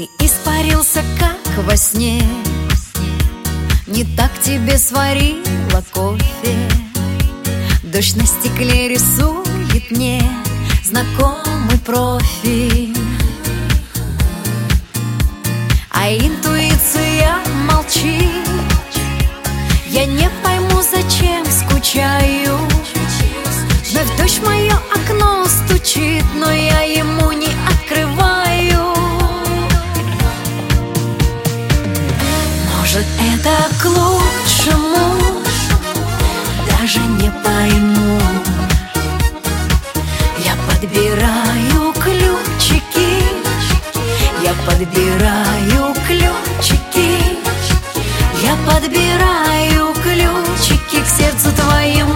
Ты испарился, как во сне, не так тебе сварила кофе. Дождь на стекле рисует мне знакомый профиль, а интуиция молчит. Я не пойму, зачем скучаю. Вновь дождь в мое окно стучит, но я ему не открываю. Может, это к лучшему, даже не пойму. Я подбираю ключики, я подбираю ключики, я подбираю ключики к сердцу твоему.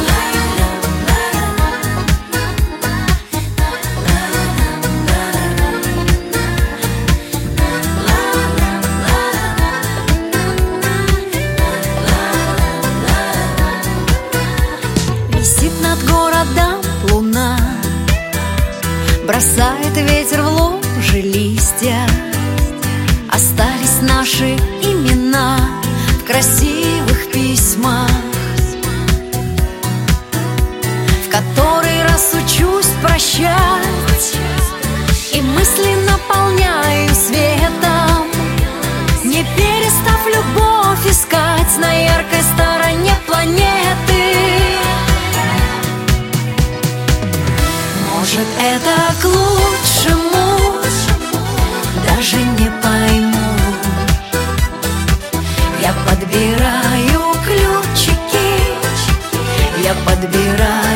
Висит над городом луна, бросает ветер в лужи листья. Остались наши имена в красивых письмах, в который раз учусь прощать и мысли наполняю светом, не перестав любовь искать на яркой стороне планеты. Может, это к лучшему, даже не пойму. Я подбираю ключики, я подбираю